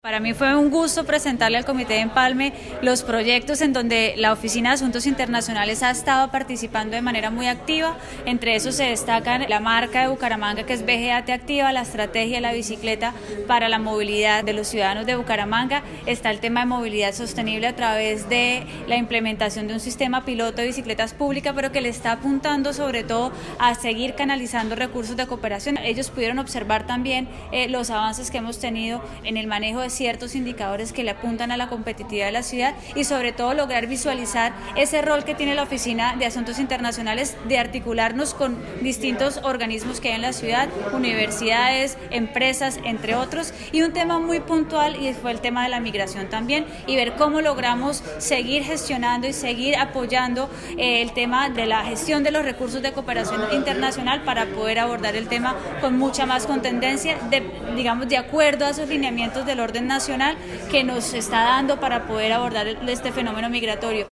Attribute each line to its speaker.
Speaker 1: Para mí fue un gusto presentarle al Comité de Empalme los proyectos en donde la Oficina de Asuntos Internacionales ha estado participando de manera muy activa. Entre esos se destacan la marca de Bucaramanga, que es VGAT Activa, la estrategia de la bicicleta para la movilidad de los ciudadanos de Bucaramanga. Está el tema de movilidad sostenible a través de la implementación de un sistema piloto de bicicletas públicas, pero que le está apuntando sobre todo a seguir canalizando recursos de cooperación. Ellos pudieron observar también los avances que hemos tenido en el manejo de ciertos indicadores que le apuntan a la competitividad de la ciudad y sobre todo lograr visualizar ese rol que tiene la Oficina de Asuntos Internacionales de articularnos con distintos organismos que hay en la ciudad, universidades, empresas, entre otros, y un tema muy puntual y fue el tema de la migración también, y ver cómo logramos seguir gestionando y seguir apoyando el tema de la gestión de los recursos de cooperación internacional para poder abordar el tema con mucha más contundencia, de acuerdo a esos lineamientos del orden nacional que nos está dando para poder abordar este fenómeno migratorio.